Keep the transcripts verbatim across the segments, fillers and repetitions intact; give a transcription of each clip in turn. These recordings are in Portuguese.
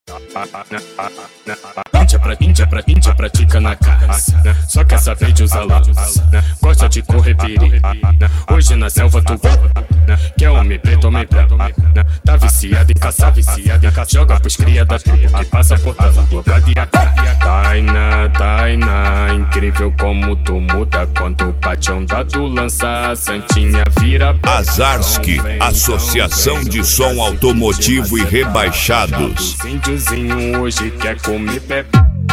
Índia pra Índia pra Índia pratica na casa, só quer saber de usar lá. Gosta de correr perigo, hoje na selva tu vê. Quer homem preto, homem branco. Tá viciado em caçar, viciado em caçar. Joga pros cria da tribo que passa por tava dobrado e a cara. Taina, Taina, incrível como tu muda quando bate onda tu lança a santinha vira. Azarski, Associação de Som Automotivo e Rebaixados. Índiozinho hoje quer comer pepe.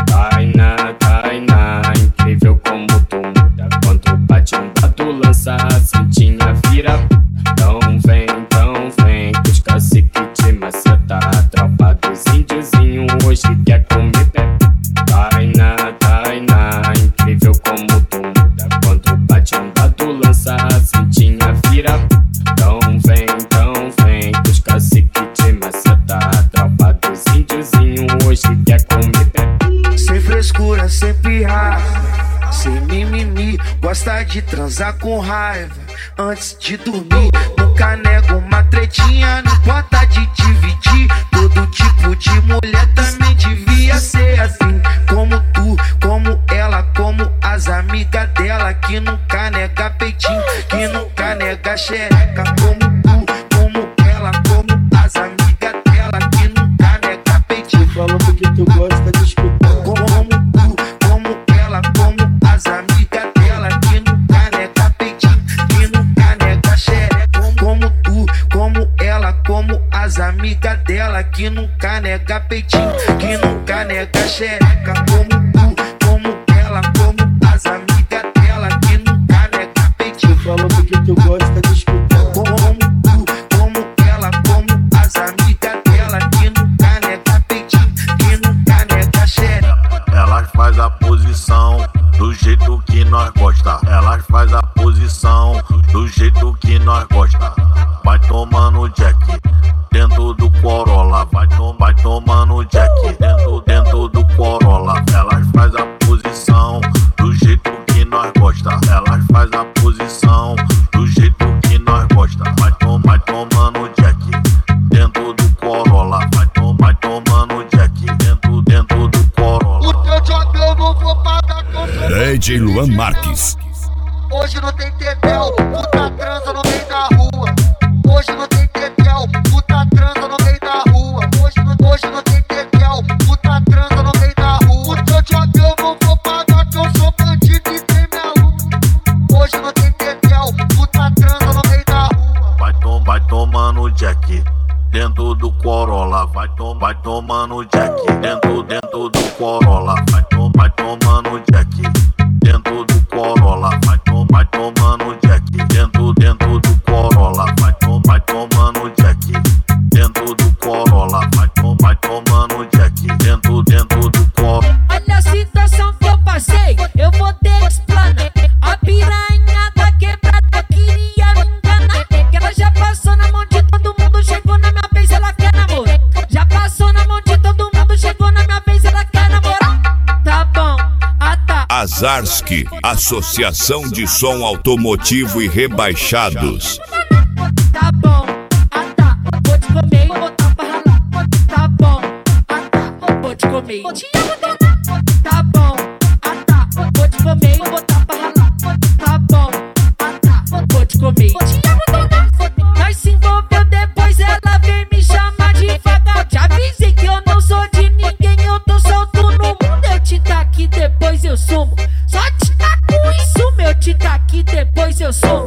Taina, Taina, incrível como tu muda quando bate onda tu lança a santinha vira. Então vem, então vem, que os cacique te maceta. A tropa dos índiozinho hoje quer comer pepe. Taina, Taina, incrível como tu muda quando bate onda tu lança a santinha vira. Então vem, então vem, que os cacique te maceta. A tropa dos índiozinho hoje quer comer pepe. Sem frescura, sem pirraça, sem mimimi, gosta de transar com raiva antes de dormir. Nunca nego uma tretinha, não importa de dividir. Todo tipo de mulher também devia ser assim, como tu, como ela, como as amigas dela, que nunca nega peitinho, que nunca nega xereca. Como tu, como ela, como as amigas dela, que nunca nega peitinho. Falou porque tu gosta de escutar. Como tu, como ela, como as amigas dela, que nunca nega peitinho, que nunca nega xereca. Como tu, como ela, como as amigas dela, que nunca nega peitinho, que nunca nega xereca. Como tu, como ela, como as amigas dela, que nunca nega peitinho. Falou porque tu gosta de escutar. Como tu, como ela, como as amigas dela, que nunca nega peitinho, que nunca nega xereca. Elas faz a posição do jeito que nós gosta. Elas faz a posição do jeito que nós gosta. Vai tomando Jack dentro do Corolla. Vai, tom, vai tomando Jack dentro, dentro do Corolla. Elas faz a posição do jeito que nós gosta. Elas faz a posição do jeito que nós gosta. Vai, tom, vai tomando Jack dentro do Corolla. Vai, tom, vai tomando Jack dentro, dentro do Corolla. O teu job eu não vou pagar com D J Luan Marques. Hoje não tem tebel, puta transa no meio da rua. Hoje não tem tebel, puta transa no meio da rua. Hoje não, hoje não tem tebel, puta transa no meio da rua. O teu job eu não vou pagar que eu sou bandido e tem minha lua. Hoje não tem tebel, puta transa no meio da rua. Vai, tom, vai tomando Jack dentro do Corolla. Vai, tom, vai tomando Jack dentro, dentro do Corolla. Vai, tom, vai tomando Jack dentro do Corolla. Vai, tom, vai tomando Jack dentro, dentro do Corolla. Vai, tom, vai tomando Jack dentro do Corolla. Vai, tom, vai tomando Jack dentro, dentro do Corolla. Olha a situação que eu passei, eu vou ter que explanar. A piranha da quebrada queria me enganar, que ela já passou na mão de todo mundo, chegou na minha vez, ela quer namorar. Já passou na mão de todo mundo, chegou na minha vez, ela quer namorar. Tá bom, ah tá. Azarski, Associação de Som Automotivo e Rebaixados. Tá bom, ah tá, vou te comer e botar pra ralar. Tá bom, ah tá, vou te comer. Tá bom, ah tá, vou te comer e botar pra ralar. Tá bom, ah tá, vou te comer. Nós se envolveu, depois ela veio me chamar de vaga. Já avisei que eu não sou de ninguém, eu tô solto no mundo. Eu te taco e depois eu sumo. Só te taco e sumo, eu te taco e depois eu sumo.